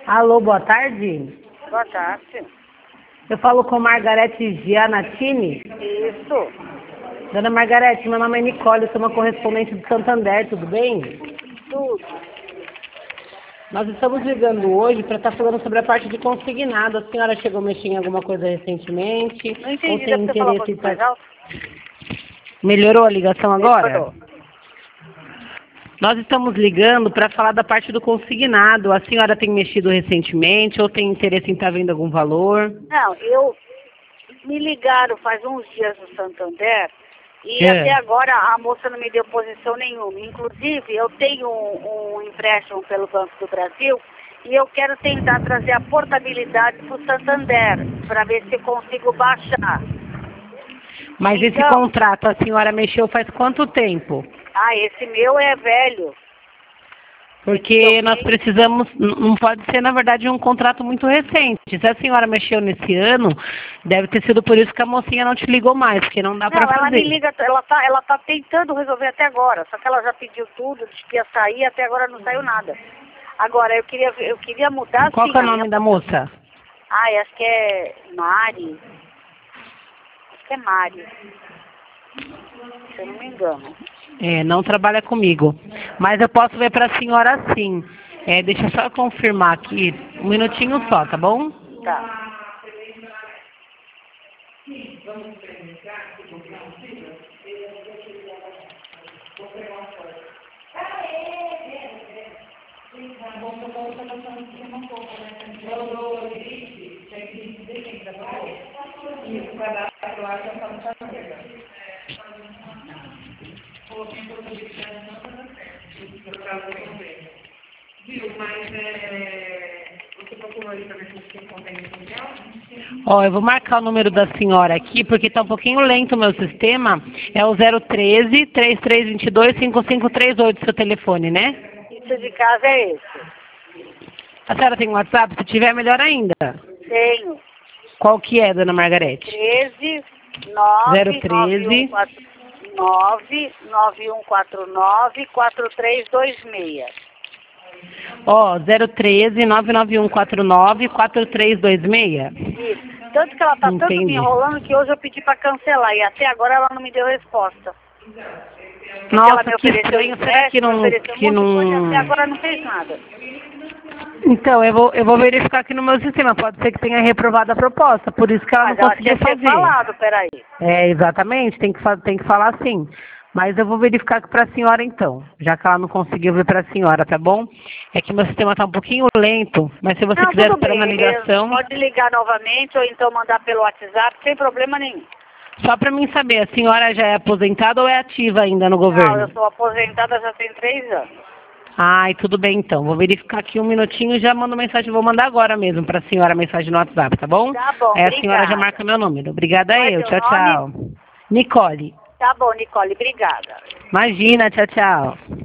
Alô, boa tarde. Boa tarde. Eu falo com Margarete Giannattini. Isso. Dona Margarete, meu nome é Nicole, eu sou uma correspondente do Santander, tudo bem? Tudo. Nós estamos ligando hoje para estar falando sobre a parte de consignado. A senhora chegou a mexer em alguma coisa recentemente? Não Ou entendi, tem deve ter falado um interesse em pouquinho mais estar... alto. Melhorou a ligação agora? Melhorou. Nós estamos ligando para falar da parte do consignado. A senhora tem mexido recentemente ou tem interesse em estar vendo algum valor? Não, me ligaram faz uns dias no Santander e É. até agora a moça não me deu posição nenhuma. Inclusive, eu tenho um empréstimo pelo Banco do Brasil e eu quero tentar trazer a portabilidade para o Santander para ver se eu consigo baixar. Mas esse Então, contrato a senhora mexeu faz quanto tempo? esse meu é velho. Porque nós precisamos, não pode ser na verdade um contrato muito recente. Se a senhora mexeu nesse ano, deve ter sido por isso que a mocinha não te ligou mais, porque não dá para Não, ela fazer. me liga, ela tá tentando resolver até agora, só que ela já pediu tudo, disse que ia sair, até agora não saiu nada. Agora, eu queria mudar Qual sim, que é o a nome minha... da moça? acho que é Mari. Acho que é Mari. Se eu não me engano. É, não trabalha comigo. Mas eu posso ver para a senhora sim. Deixa eu só confirmar aqui, um minutinho só, tá bom? Tá. Ó, eu vou marcar o número da senhora aqui, porque tá um pouquinho lento o meu sistema. É o 013 3322 5538, seu telefone, né? Isso de casa é esse. A senhora tem um WhatsApp? Se tiver, melhor ainda. Tenho. Qual que é, dona Margarete? 13 9 013 9149 4326. Ó, 013 99149 4326. Isso. Tanto que ela tá tanto me Entendi. enrolando que hoje eu pedi para cancelar e até agora ela não me deu resposta. Porque Nossa, ela me que ofereceu estranho. Será que empréstimo, não... ofereceu um monte de coisa e até agora não fez nada. Então, eu vou verificar aqui no meu sistema. Pode ser que tenha reprovado a proposta, por isso que ela Mas não ela conseguiu tinha que ter fazer. falado, peraí. É, exatamente, tem que falar sim. Mas eu vou verificar aqui para a senhora então, já que ela não conseguiu ver para a senhora, tá bom? É que meu sistema está um pouquinho lento, mas se você Não, quiser tudo esperar na bem. ligação, Pode ligar novamente ou então mandar pelo WhatsApp, sem problema nenhum. só para mim saber, a senhora já é aposentada ou é ativa ainda no Não, governo? eu sou aposentada já tem 3 anos. Ai, tudo bem então. Vou verificar aqui um minutinho e já mando mensagem. Vou mandar agora mesmo para a senhora a mensagem no WhatsApp, tá bom? Tá bom, Aí a senhora já obrigada. marca meu número. Obrigada Qual é eu. teu Tchau, nome? tchau. Nicole. Tá bom, Nicole, obrigada. Imagina, tchau, tchau.